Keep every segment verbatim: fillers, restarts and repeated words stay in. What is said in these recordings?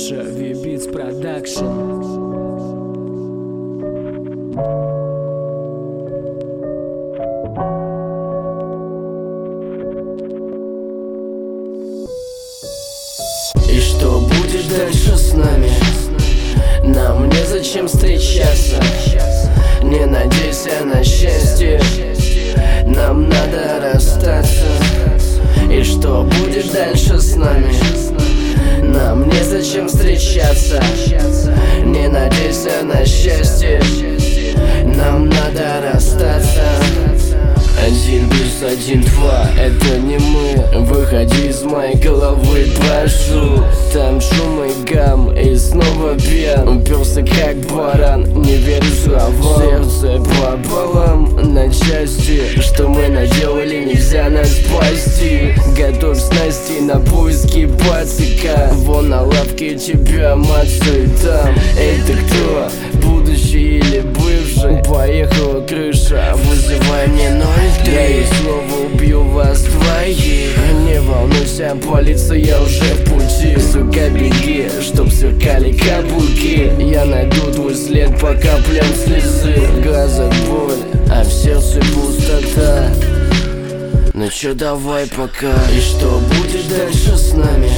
Саша, V-Beats Production. И что будешь дальше с нами? Нам незачем встречаться. Не надейся на счастье, нам надо расстаться. И что будешь дальше с нами? Нам незачем встречаться. Не надейся на счастье, нам надо расстаться. Один плюс один, два, это не мы. Выходи из моей головы, прошу. Там шум и гам, и снова пьян. Уперся как баран, не верю словам. Сердце пополам на части. Что мы наделали, нельзя нас спасти. Готовь снасти на поиски пацика. Вон на лавке тебя мацают там. Эй, ты кто? Будущий или бывший? Поехала крыша, вызывай мне ноль. Я и снова убью вас двоих. Не волнуйся, полиция уже в пути. Сука, беги, чтоб сверкали каблуки. Я найду твой след по каплям слезы. В глазах боль, а в сердце пустота. Ну чё, давай пока. И что будешь дальше с нами?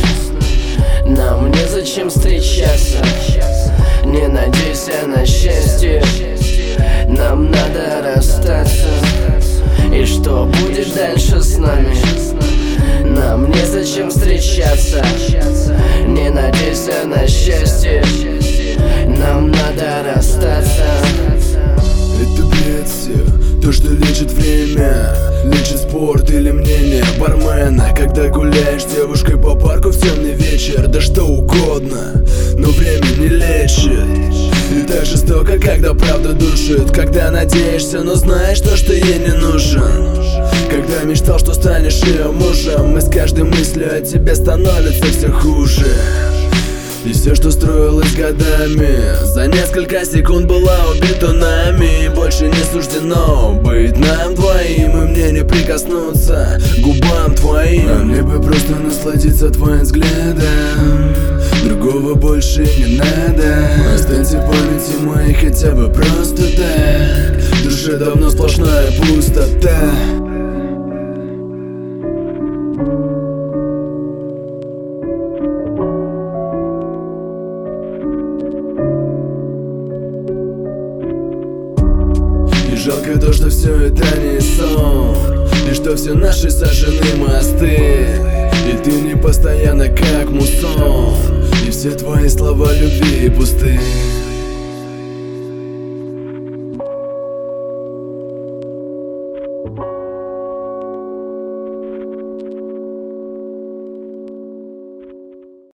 Нам незачем встречаться. Не надейся на счастье, нам надо расстаться. И что будешь дальше с нами? Нам незачем встречаться. Не надейся на счастье, нам надо расстаться. Это бред все, то, что лечит время, лечит спорт или мнение бармена. Когда гуляешь с девушкой по парку в темный вечер, да что угодно, но время не лечит. И так жестоко, когда правда душит. Когда надеешься, но знаешь то, что ей не нужен. Когда мечтал, что станешь ее мужем, и с каждой мыслью о тебе становится все хуже. И все, что строилось годами, за несколько секунд была убита нами. И больше не суждено быть нам двоим, и мне не прикоснуться к губам твоим. А мне бы просто насладиться твоим взглядом, другого больше не надо. Останься в памяти моей хотя бы просто так. В душе давно сплошная пустота. Жалко то, что все это не сон, и что все наши сожжены мосты. И ты не постоянно как мусон, и все твои слова любви пусты.